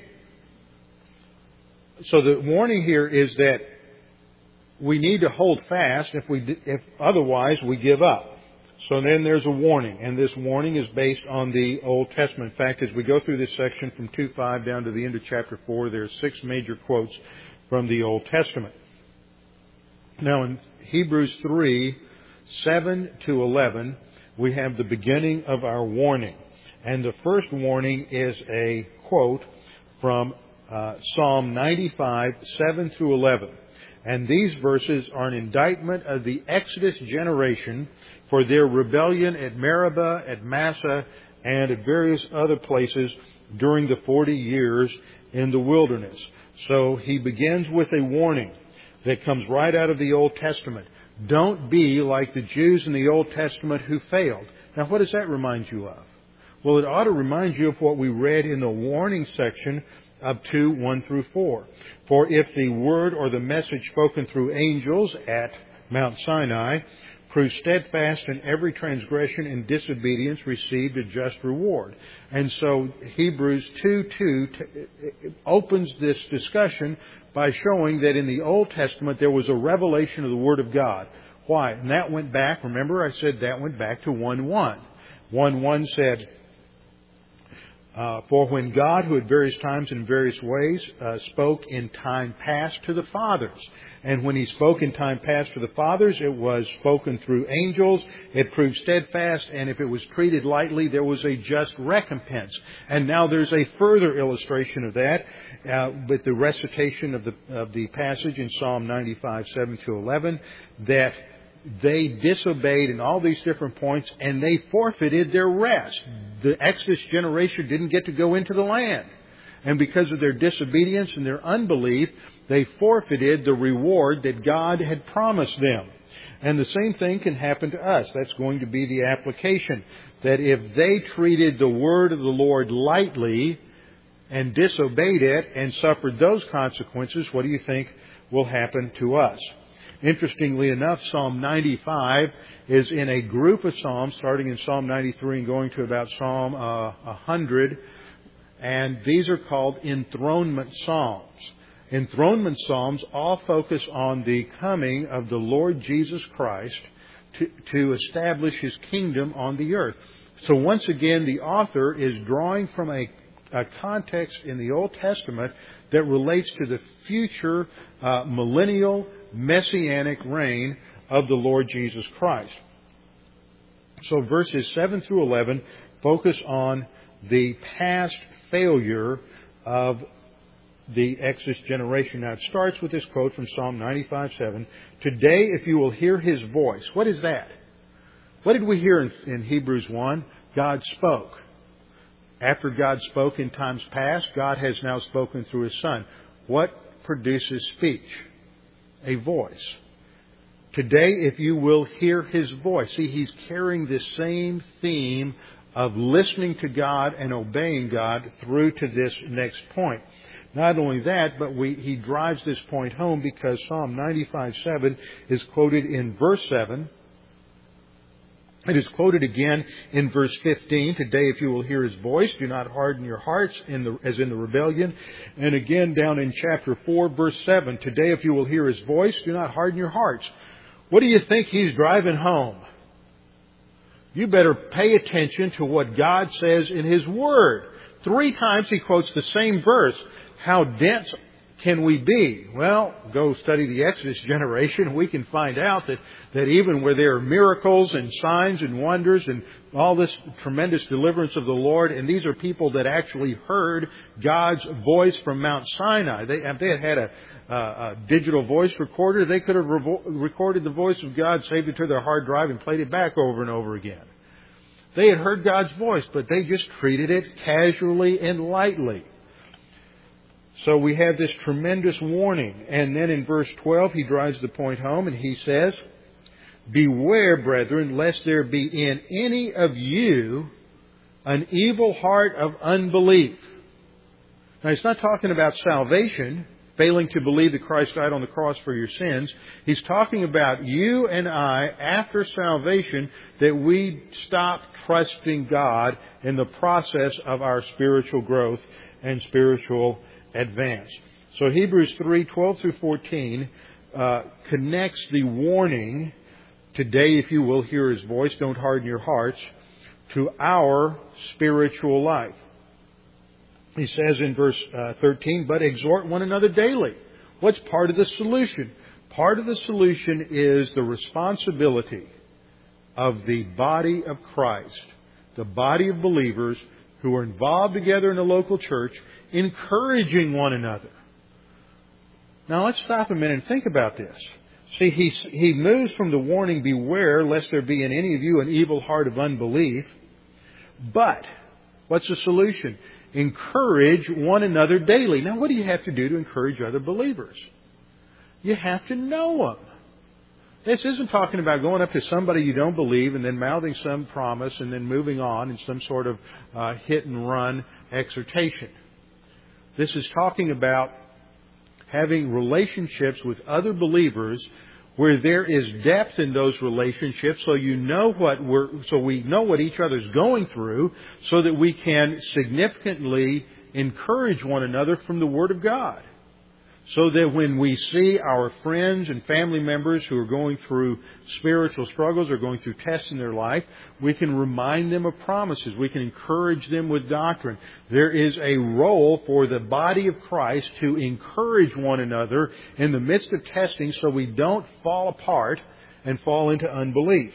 So the warning here is that we need to hold fast. If we, if otherwise, we give up. So then there's a warning, and this warning is based on the Old Testament. In fact, as we go through this section from two five down to the end of chapter four, there are six major quotes from the Old Testament. Now, in Hebrews three, seven to eleven, we have the beginning of our warning. And the first warning is a quote from uh, Psalm ninety-five, seven through eleven. And these verses are an indictment of the Exodus generation for their rebellion at Meribah, at Massah, and at various other places during the forty years in the wilderness. So he begins with a warning that comes right out of the Old Testament. Don't be like the Jews in the Old Testament who failed. Now, what does that remind you of? Well, it ought to remind you of what we read in the warning section of two, one through four. For if the word or the message spoken through angels at Mount Sinai proved steadfast, in every transgression and disobedience received a just reward. And so Hebrews two two t- opens this discussion by showing that in the Old Testament there was a revelation of the Word of God. Why? And that went back, remember I said that went back to one one. one one said, Uh, for when God, who at various times and in various ways uh, spoke in time past to the fathers, and when He spoke in time past to the fathers, it was spoken through angels, it proved steadfast, and if it was treated lightly, there was a just recompense. And now there's a further illustration of that uh, with the recitation of the of the passage in Psalm ninety-five, seven to eleven, that they disobeyed in all these different points, and they forfeited their rest. The Exodus generation didn't get to go into the land. And because of their disobedience and their unbelief, they forfeited the reward that God had promised them. And the same thing can happen to us. That's going to be the application. That if they treated the word of the Lord lightly and disobeyed it and suffered those consequences, what do you think will happen to us? Interestingly enough, Psalm ninety-five is in a group of Psalms, starting in Psalm ninety-three and going to about Psalm uh, one hundred. And these are called enthronement Psalms. Enthronement Psalms all focus on the coming of the Lord Jesus Christ to, to establish His kingdom on the earth. So once again, the author is drawing from a, a context in the Old Testament that relates to the future uh, millennial messianic reign of the Lord Jesus Christ. So verses seven through eleven focus on the past failure of the Exodus generation. Now it starts with this quote from Psalm ninety-five, seven. Today, if you will hear His voice. What is that? What did we hear in, in Hebrews one? God spoke. After God spoke in times past, God has now spoken through His Son. What produces speech? A voice. Today, if you will hear His voice. See, He's carrying this same theme of listening to God and obeying God through to this next point. Not only that, but we, He drives this point home because Psalm ninety-five, seven is quoted in verse seven. It is quoted again in verse fifteen. Today, if you will hear His voice, do not harden your hearts in the, as in the rebellion. And again down in chapter four, verse seven. Today, if you will hear His voice, do not harden your hearts. What do you think He's driving home? You better pay attention to what God says in His Word. Three times He quotes the same verse. How dense can we be? Well, go study the Exodus generation. We can find out that, that even where there are miracles and signs and wonders and all this tremendous deliverance of the Lord, and these are people that actually heard God's voice from Mount Sinai. They, if they had had a, a, a digital voice recorder, they could have revo- recorded the voice of God, saved it to their hard drive, and played it back over and over again. They had heard God's voice, but they just treated it casually and lightly. So we have this tremendous warning. And then in verse twelve, he drives the point home and he says, beware, brethren, lest there be in any of you an evil heart of unbelief. Now, he's not talking about salvation, failing to believe that Christ died on the cross for your sins. He's talking about you and I, after salvation, that we stop trusting God in the process of our spiritual growth and spiritual advance. So Hebrews three, twelve through fourteen uh, connects the warning, today if you will hear His voice, don't harden your hearts, to our spiritual life. He says in verse uh, thirteen, but exhort one another daily. What's part of the solution? Part of the solution is the responsibility of the body of Christ, the body of believers who are involved together in a local church, encouraging one another. Now let's stop a minute and think about this. See, he, he moves from the warning, beware lest there be in any of you an evil heart of unbelief. But, what's the solution? Encourage one another daily. Now what do you have to do to encourage other believers? You have to know them. This isn't talking about going up to somebody you don't believe and then mouthing some promise and then moving on in some sort of uh, hit and run exhortation. This is talking about having relationships with other believers where there is depth in those relationships, so you know what we're, so we know what each other's going through, so that we can significantly encourage one another from the Word of God. So that when we see our friends and family members who are going through spiritual struggles or going through tests in their life, we can remind them of promises. We can encourage them with doctrine. There is a role for the body of Christ to encourage one another in the midst of testing so we don't fall apart and fall into unbelief.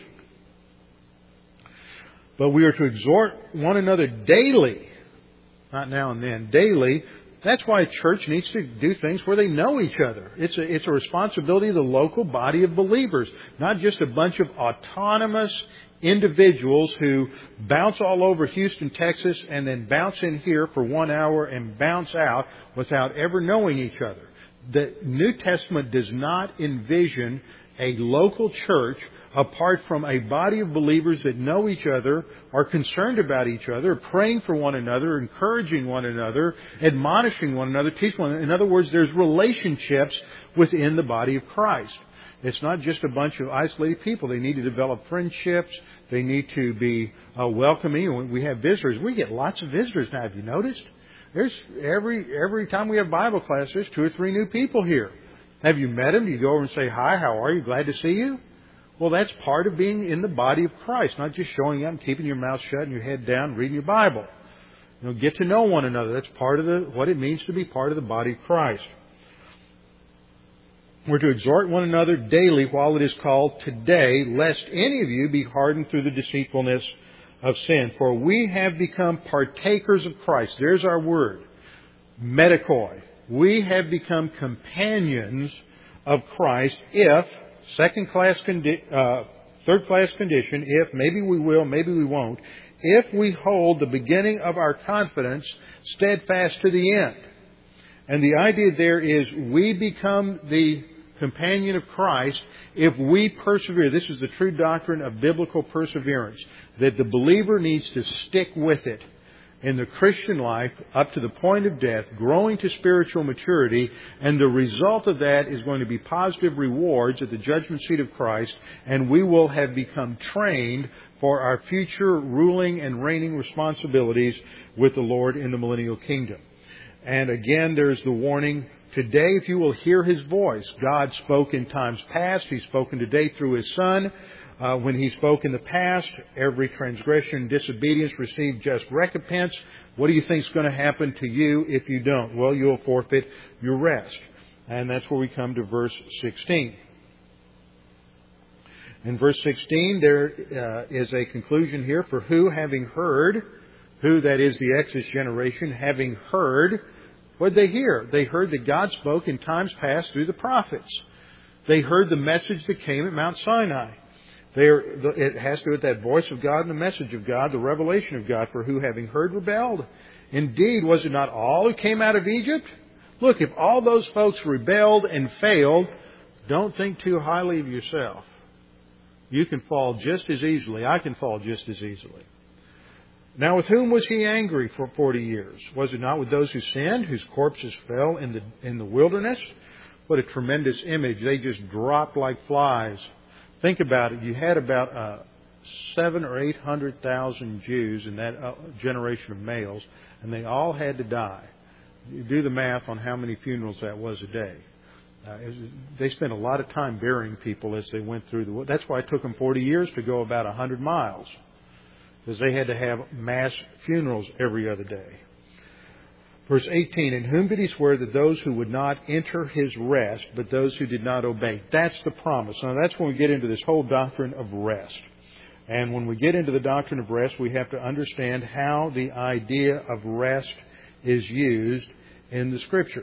But we are to exhort one another daily, not now and then, daily. That's why a church needs to do things where they know each other. It's a, it's a responsibility of the local body of believers, not just a bunch of autonomous individuals who bounce all over Houston, Texas, and then bounce in here for one hour and bounce out without ever knowing each other. The New Testament does not envision a local church apart from a body of believers that know each other, are concerned about each other, praying for one another, encouraging one another, admonishing one another, teaching one another. In other words, there's relationships within the body of Christ. It's not just a bunch of isolated people. They need to develop friendships. They need to be uh, welcoming. When we have visitors, we get lots of visitors now. Have you noticed? There's every every time we have Bible class, there's two or three new people here. Have you met them? Do you go over and say, hi, how are you? Glad to see you. Well, that's part of being in the body of Christ, not just showing up and keeping your mouth shut and your head down, reading your Bible. You know, get to know one another. That's part of the what it means to be part of the body of Christ. We're to exhort one another daily while it is called today, lest any of you be hardened through the deceitfulness of sin. For we have become partakers of Christ. There's our word. Medikoi. We have become companions of Christ if Second class, condi- uh, third class condition, if, maybe we will, maybe we won't, if we hold the beginning of our confidence steadfast to the end. And the idea there is we become the companion of Christ if we persevere. This is the true doctrine of biblical perseverance, that the believer needs to stick with it in the Christian life up to the point of death, growing to spiritual maturity, and the result of that is going to be positive rewards at the judgment seat of Christ, and we will have become trained for our future ruling and reigning responsibilities with the Lord in the millennial kingdom. And again, there's the warning, today if you will hear His voice, God spoke in times past, He's spoken today through His Son. Uh, when He spoke in the past, every transgression and disobedience received just recompense. What do you think is going to happen to you if you don't? Well, you'll forfeit your rest. And that's where we come to verse sixteen. In verse sixteen, there uh, is a conclusion here. For who, having heard, who, that is the Exodus generation, having heard, what did they hear? They heard that God spoke in times past through the prophets. They heard the message that came at Mount Sinai. There, it has to do with that voice of God and the message of God, the revelation of God. For who, having heard, rebelled. Indeed, was it not all who came out of Egypt? Look, if all those folks rebelled and failed, don't think too highly of yourself. You can fall just as easily. I can fall just as easily. Now, with whom was He angry for forty years? Was it not with those who sinned, whose corpses fell in the in the wilderness? What a tremendous image. They just dropped like flies. Think about it. You had about uh, seven or eight hundred thousand Jews in that uh, generation of males, and they all had to die. You do the math on how many funerals that was a day. Uh, they spent a lot of time burying people as they went through the. That's why it took them forty years to go about a hundred miles, because they had to have mass funerals every other day. Verse eighteen, in whom did He swear that those who would not enter His rest, but those who did not obey? That's the promise. Now that's when we get into this whole doctrine of rest. And when we get into the doctrine of rest, we have to understand how the idea of rest is used in the Scripture.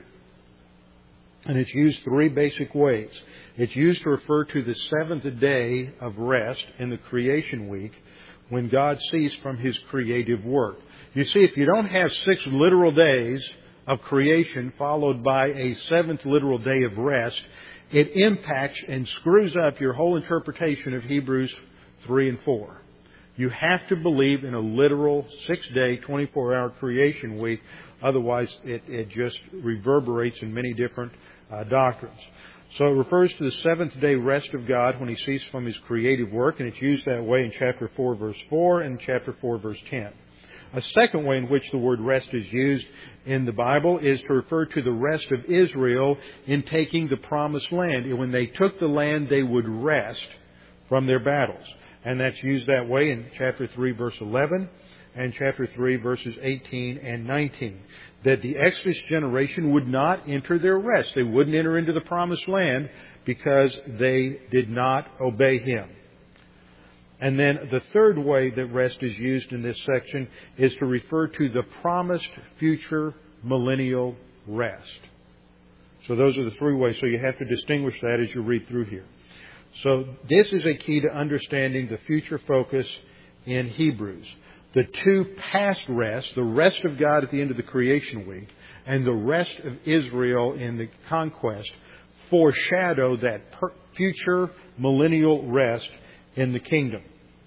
And it's used three basic ways. It's used to refer to the seventh day of rest in the creation week, when God ceased from His creative work. You see, if you don't have six literal days of creation followed by a seventh literal day of rest, it impacts and screws up your whole interpretation of Hebrews three and four. You have to believe in a literal six-day, twenty-four hour creation week. Otherwise, it, it just reverberates in many different uh, doctrines. So it refers to the seventh day rest of God when He ceased from His creative work, and it's used that way in chapter four, verse four, and chapter four, verse ten. A second way in which the word rest is used in the Bible is to refer to the rest of Israel in taking the promised land. And when they took the land, they would rest from their battles. And that's used that way in chapter three, verse eleven, and chapter three, verses eighteen and nineteen. That the Exodus generation would not enter their rest. They wouldn't enter into the promised land because they did not obey Him. And then the third way that rest is used in this section is to refer to the promised future millennial rest. So those are the three ways. So you have to distinguish that as you read through here. So this is a key to understanding the future focus in Hebrews. The two past rests, the rest of God at the end of the creation week and the rest of Israel in the conquest, foreshadow that future millennial rest in the kingdom.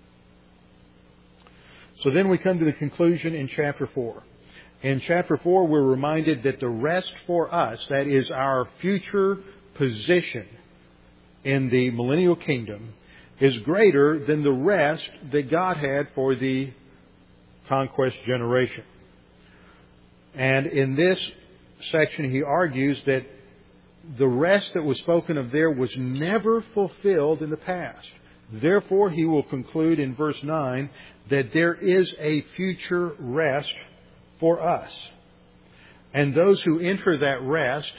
So then we come to the conclusion in chapter four. In chapter four, we're reminded that the rest for us, that is our future position in the millennial kingdom, is greater than the rest that God had for the conquest generation. And in this section, he argues that the rest that was spoken of there was never fulfilled in the past. Therefore, he will conclude in verse nine that there is a future rest for us. And those who enter that rest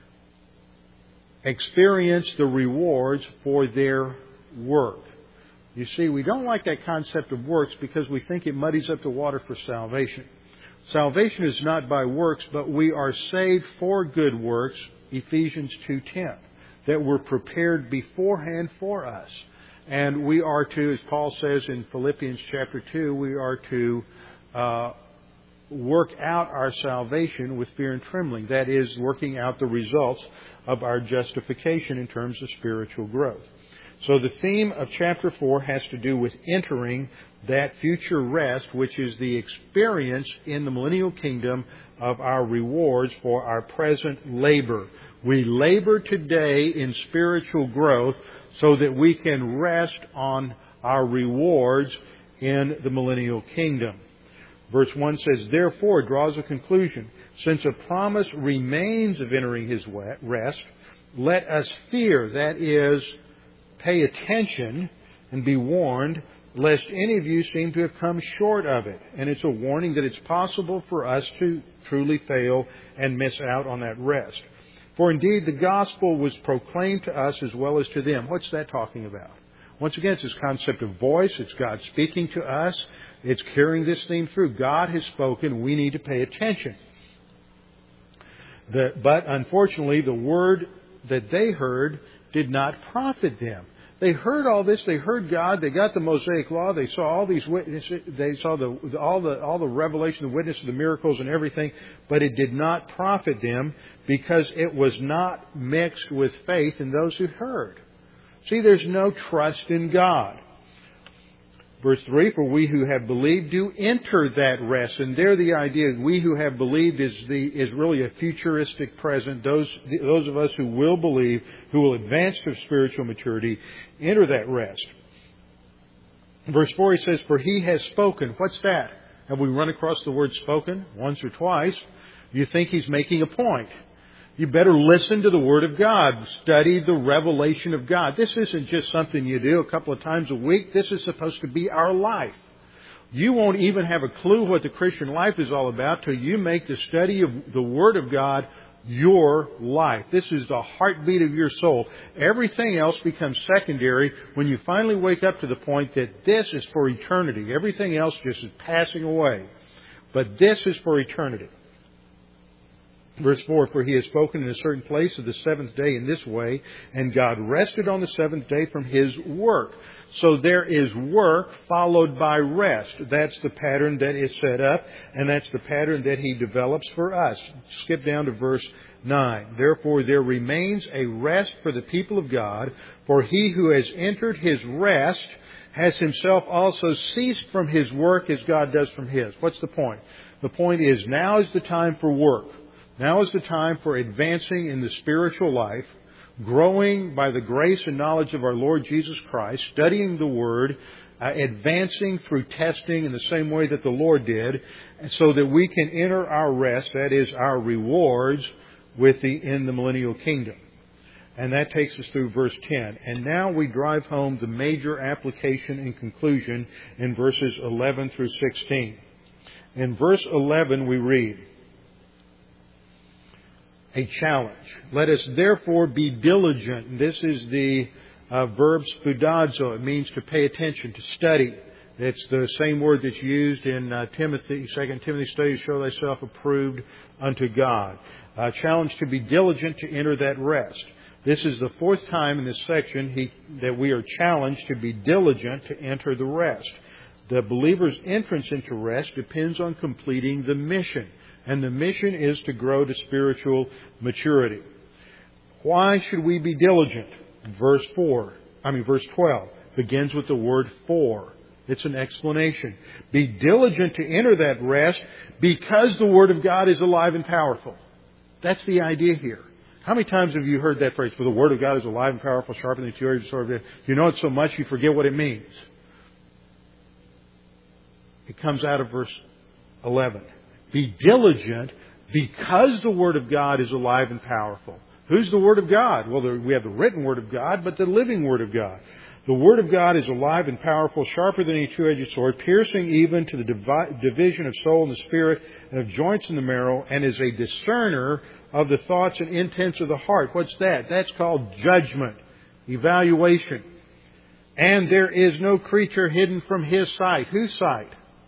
experience the rewards for their work. You see, we don't like that concept of works because we think it muddies up the water for salvation. Salvation is not by works, but we are saved for good works, Ephesians two ten, that were prepared beforehand for us. And we are to, as Paul says in Philippians chapter two, we are to uh, work out our salvation with fear and trembling. That is, working out the results of our justification in terms of spiritual growth. So the theme of chapter four has to do with entering that future rest, which is the experience in the millennial kingdom of our rewards for our present labor. We labor today in spiritual growth so that we can rest on our rewards in the millennial kingdom. Verse one says, therefore, draws a conclusion. Since a promise remains of entering His rest, let us fear, that is, pay attention and be warned, lest any of you seem to have come short of it. And it's a warning that it's possible for us to truly fail and miss out on that rest. For indeed, the gospel was proclaimed to us as well as to them. What's that talking about? Once again, it's this concept of voice. It's God speaking to us. It's carrying this theme through. God has spoken. We need to pay attention. The, but unfortunately, the word that they heard did not profit them. They heard all this. They heard God. They got the Mosaic Law. They saw all these witnesses. They saw the all the all the revelation, the witness of the miracles and everything. But it did not profit them because it was not mixed with faith in those who heard. See, there's no trust in God. Verse three, for we who have believed do enter that rest. And there the idea is we who have believed is the is really a futuristic present. Those, those of us who will believe, who will advance to spiritual maturity, enter that rest. Verse four, he says, for He has spoken. What's that? Have we run across the word spoken once or twice? You think He's making a point. You better listen to the Word of God. Study the revelation of God. This isn't just something you do a couple of times a week. This is supposed to be our life. You won't even have a clue what the Christian life is all about till you make the study of the Word of God your life. This is the heartbeat of your soul. Everything else becomes secondary when you finally wake up to the point that this is for eternity. Everything else just is passing away. But this is for eternity. Verse four, for He has spoken in a certain place of the seventh day in this way, and God rested on the seventh day from His work. So there is work followed by rest. That's the pattern that is set up, and that's the pattern that He develops for us. Skip down to verse nine. Therefore there remains a rest for the people of God, for he who has entered His rest has himself also ceased from his work as God does from His. What's the point? The point is now is the time for work. Now is the time for advancing in the spiritual life, growing by the grace and knowledge of our Lord Jesus Christ, studying the Word, uh, advancing through testing in the same way that the Lord did, so that we can enter our rest, that is, our rewards, with the in the millennial kingdom. And that takes us through verse ten. And now we drive home the major application and conclusion in verses eleven through sixteen. In verse eleven we read, a challenge. Let us therefore be diligent. This is the uh, verb spoudazo. It means to pay attention, to study. It's the same word that's used in uh, Timothy, Second Timothy, study to show thyself approved unto God. A challenge to be diligent to enter that rest. This is the fourth time in this section he, that we are challenged to be diligent to enter the rest. The believer's entrance into rest depends on completing the mission. And the mission is to grow to spiritual maturity. Why should we be diligent? Verse four, I mean verse twelve, begins with the word for. It's an explanation. Be diligent to enter that rest because the Word of God is alive and powerful. That's the idea here. How many times have you heard that phrase? For the Word of God is alive and powerful, sharper than a two-edged sword. You know it so much you forget what it means. It comes out of verse eleven. Be diligent because the Word of God is alive and powerful. Who's the Word of God? Well, we have the written Word of God, but the living Word of God. The Word of God is alive and powerful, sharper than a two-edged sword, piercing even to the divi- division of soul and the spirit and of joints and the marrow, and is a discerner of the thoughts and intents of the heart. What's that? That's called judgment, evaluation. And there is no creature hidden from His sight. Whose sight?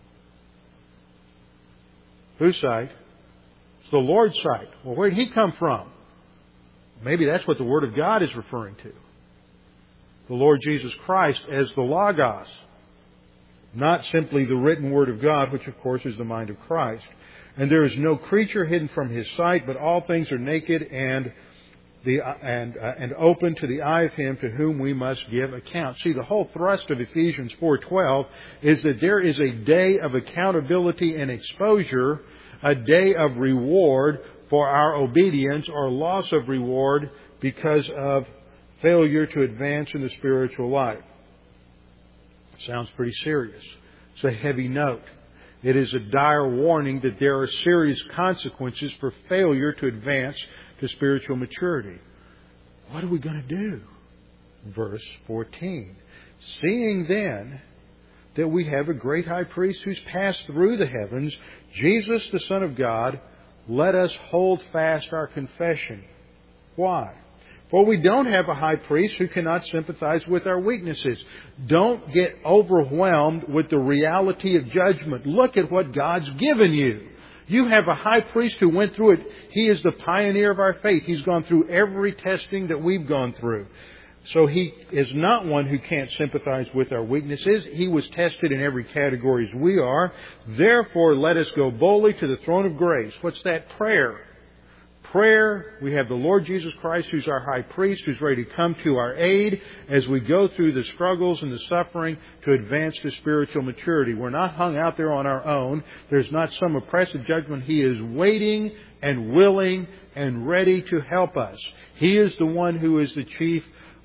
Whose sight? It's the Lord's sight. Well, where did He come from? Maybe that's what the Word of God is referring to. The Lord Jesus Christ as the Logos. Not simply the written Word of God, which of course is the mind of Christ. And there is no creature hidden from His sight, but all things are naked and the and uh, and open to the eye of Him to whom we must give account. See, the whole thrust of Ephesians four twelve is that there is a day of accountability and exposure, a day of reward for our obedience or loss of reward because of failure to advance in the spiritual life. Sounds pretty serious. It's a heavy note. It is a dire warning that there are serious consequences for failure to advance to spiritual maturity. What are we going to do? Verse fourteen. Seeing then that we have a great high priest who's passed through the heavens, Jesus the Son of God, let us hold fast our confession. Why? For we don't have a high priest who cannot sympathize with our weaknesses. Don't get overwhelmed with the reality of judgment. Look at what God's given you. You have a high priest who went through it. He is the pioneer of our faith. He's gone through every testing that we've gone through. So He is not one who can't sympathize with our weaknesses. He was tested in every category as we are. Therefore, let us go boldly to the throne of grace. What's that? Prayer. Prayer, we have the Lord Jesus Christ who's our high priest, who's ready to come to our aid as we go through the struggles and the suffering to advance to spiritual maturity. We're not hung out there on our own. There's not some oppressive judgment. He is waiting and willing and ready to help us. He is the one who is the chief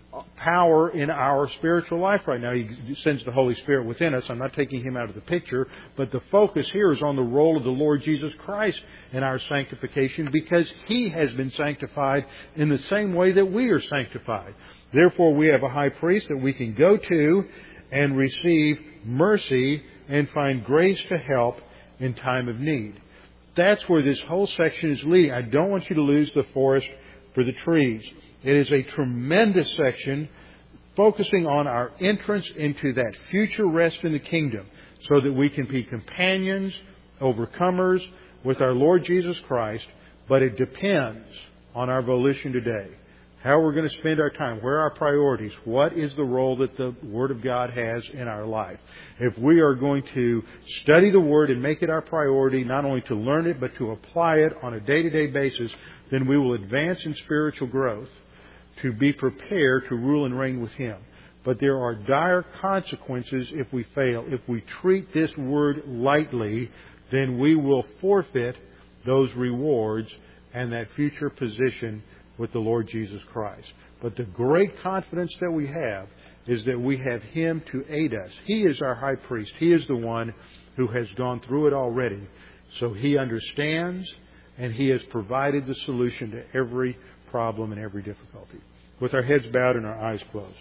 power in our spiritual life right now. He sends the Holy Spirit within us. I'm not taking Him out of the picture, but the focus here is on the role of the Lord Jesus Christ in our sanctification, because He has been sanctified in the same way that we are sanctified. Therefore, we have a high priest that we can go to and receive mercy and find grace to help in time of need. That's where this whole section is leading. I don't want you to lose the forest for the trees. It is a tremendous section focusing on our entrance into that future rest in the kingdom so that we can be companions, overcomers with our Lord Jesus Christ. But it depends on our volition today. How we're going to spend our time. Where are our priorities? What is the role that the Word of God has in our life? If we are going to study the Word and make it our priority, not only to learn it, but to apply it on a day-to-day basis, then we will advance in spiritual growth to be prepared to rule and reign with Him. But there are dire consequences if we fail. If we treat this Word lightly, then we will forfeit those rewards and that future position with the Lord Jesus Christ. But the great confidence that we have is that we have Him to aid us. He is our high priest. He is the one who has gone through it already. So He understands, and He has provided the solution to every problem and every difficulty. With our heads bowed and our eyes closed.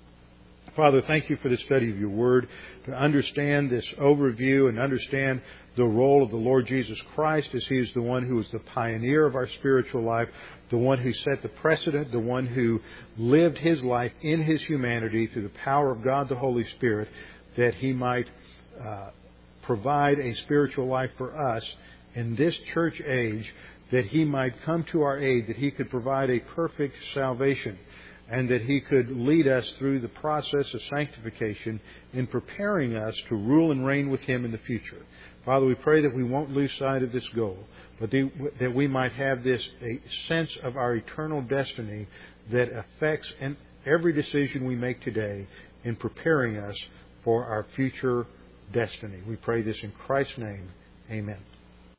Father, thank You for the study of Your Word, to understand this overview and understand the role of the Lord Jesus Christ as He is the one who is the pioneer of our spiritual life, the one who set the precedent, the one who lived His life in His humanity through the power of God the Holy Spirit, that He might uh, provide a spiritual life for us in this church age, that He might come to our aid, that He could provide a perfect salvation, and that He could lead us through the process of sanctification in preparing us to rule and reign with Him in the future. Father, we pray that we won't lose sight of this goal, but that we might have this a sense of our eternal destiny that affects every decision we make today in preparing us for our future destiny. We pray this in Christ's name. Amen.